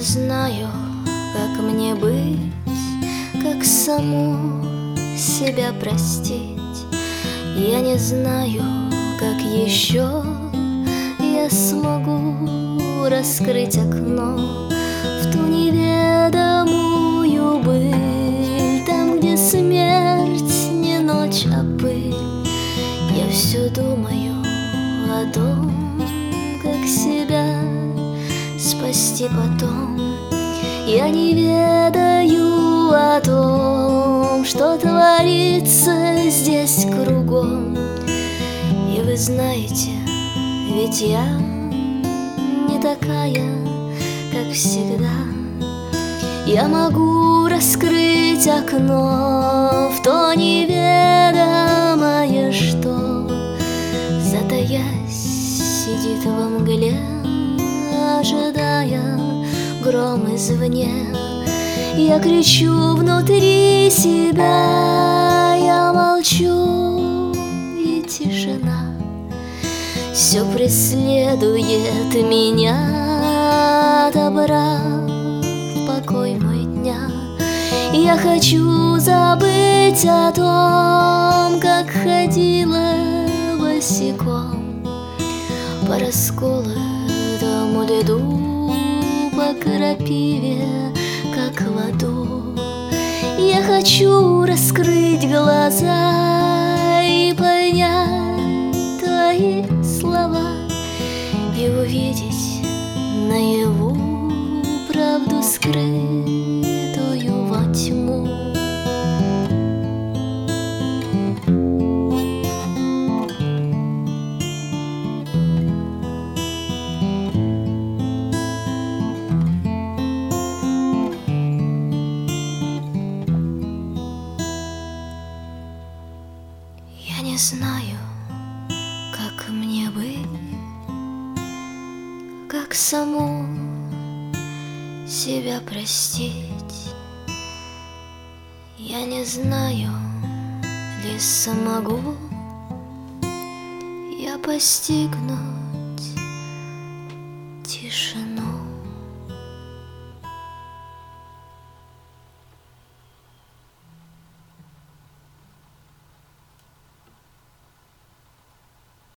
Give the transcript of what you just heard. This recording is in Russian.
знаю, как мне быть, как саму себя простить. Я не знаю, как еще я смогу раскрыть окно в ту неведомую быль, там, где смерть не ночь, а пыль. Я все думаю о том, как себя спасти потом. Я не ведаю о том, что творится здесь кругом. И вы знаете, ведь я не такая, как всегда. Я могу раскрыть окно в то неведомое, что, затаясь, сидит во мгле, ожидая гром извне. Я кричу внутри себя, я молчу, и тишина все преследует меня, отобрав покой мой дня. Я хочу забыть о том, как ходила босиком по расколотому льду, по крапиве, как в аду. Я хочу раскрыть глаза и понять твои слова, и увидеть наяву правду, скрытую во тьму. Я не знаю, как мне быть, как саму себя простить. Я не знаю, ли смогу я постигнуть тишину.